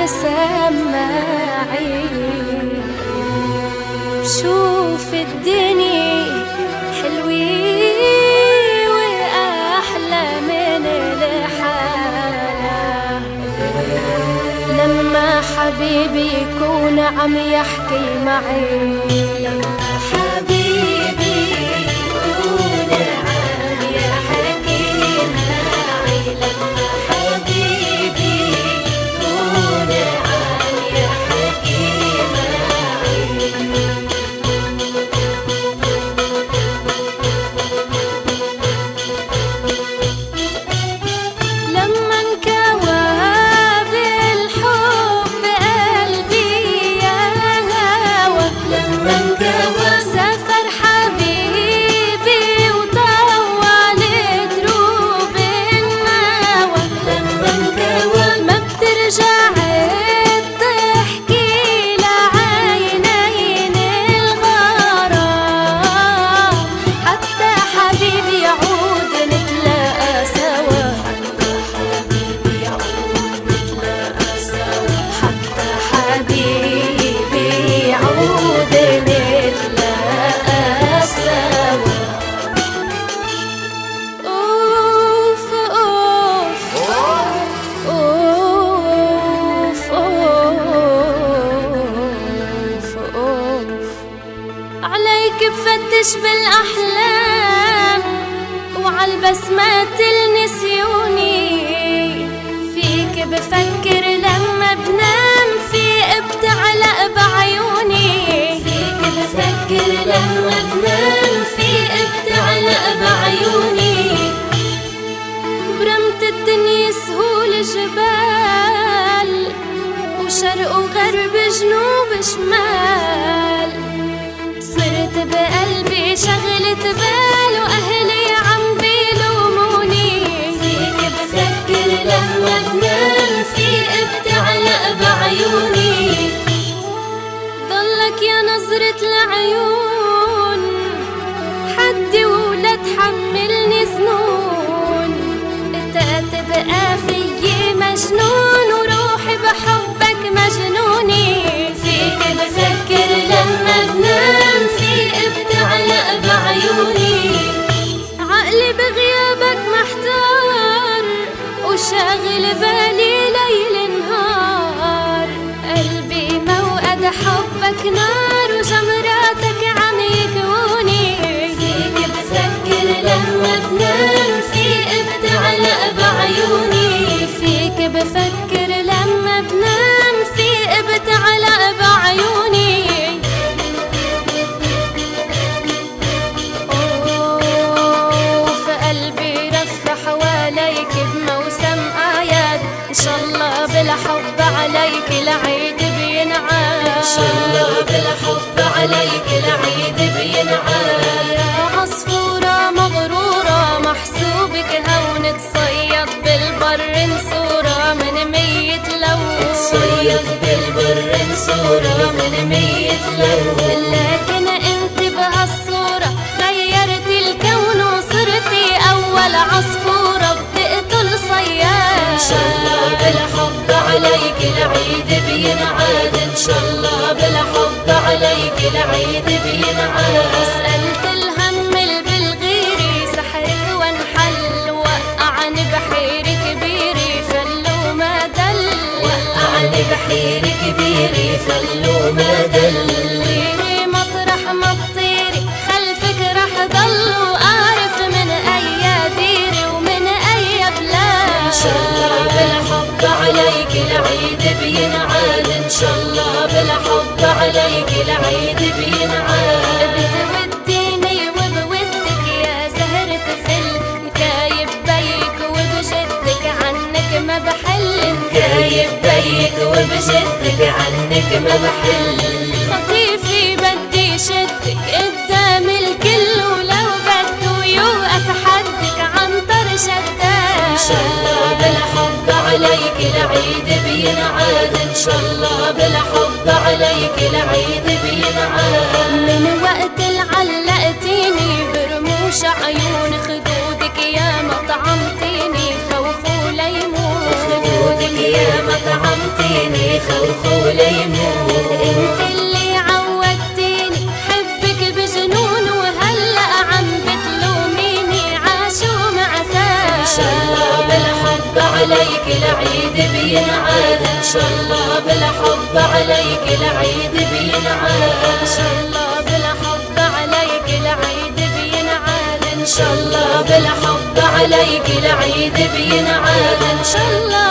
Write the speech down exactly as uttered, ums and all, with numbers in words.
وسماعي، بشوف الدنيا حلوة وأحلى من الحالة لما حبيبي يكون عم يحكي معي. حبيبي يكون عم يحكي معي، لما حبيبي يكون عم يحكي معي. لما انكوى بالحب قلبي يا هوى، لما انكوى سافر حبيبي وطول دروب النوى، لما انكوى ما بترجع تحكي لعينين الغرام، حتى حبيبي يعود نتلاقى سوا، حتى حبيبي يعود نتلاقى سوا. أوف أوف أوف أوف أوف، عليك بفتش بالأحلام وعالبسمات النسيوني، فيك بفكر لما بنام، في بتعلق بعيوني، فيك بفكر لما بنام، في بتعلق بعيوني. برمت الدنيا سهول جبال، وشرق وغرب جنوب شمال، صرت بقلبي شغلة بال وأهلي عم بيلوموني، فيك بفكر لما بنام، في بتعلق بعيوني. ضلك يا نظرة العيون حدي ولا تحملني ظنون، اتقت بقى فيي مجنون وروحي بحبك مجنوني، فيك بفكر لما بنام، في بتعلق بعيوني. عقلي بغيابك محتار وشاغل بالي ليل نهار، قلبي موقد حبك نار وجمراتك عم يكوني، فيك بفكر لما بنام، في بتعلق بعيوني، فيك بفكر لما بنام، في بتعلق بعيوني. حواليك بموسم آيات، إن شاء الله بالحب عليك العيد بينعاد، إن شاء الله بالحب عليك العيد بينعاد. يا عصفورة مغرورة محسوبك هون تصيد بالبر نصورة من مية لو، تصيد بالبر نصورة من مية لو، لكن انت بهالصورة غيرت الكون وصرتي أول عصفورة بتقتل صياد. إن شاء الله بالحب عليك العيد بينعاد، إن شاء الله بالحب عليك العيد بينعاد. سألت الهم بالغيري سحرك وانحل، وقعني بحير كبيري فلو ما دل، وقعني بحير كبيري فلو ما دل. طيري مطرح ما تطيري خلفك رح ضل، وأعرف من أي ديري ومن أي بلاد. إن شاء الله بالحب عليك العيد بينعاد، إن شاء الله بالحب عليك العيد بينعاد. بتوديني وبودك يا زهرة فل، مكايب بيك وبجدك عنك ما بحل، مكايب بيك وبجدك عنك ما بحل. خطيفي بدي شدك قدام الكل، ولو بده يوقف حدك عنطر شداد. إن شاء الله بالحب عليك العيد بينعاد، إن شاء الله بالحب عليك العيد بينعاد. من وقت العلقتيني برموش عيون خدودك يا ما طعمتيني خوف وليمون، خدودك يا مطعمتيني خوخ وليمون. انت اللي عودتيني حبك بجنون وهلأ عم بتلوميني عاشو معتاد. ان شاء الله بالحب عليك العيد بينعاد، ان شاء الله بالحب عليك العيد بينعاد، ان شاء الله بالحب عليك العيد بينعاد، ان شاء الله بالحب عليك العيد بينعاد، ان شاء الله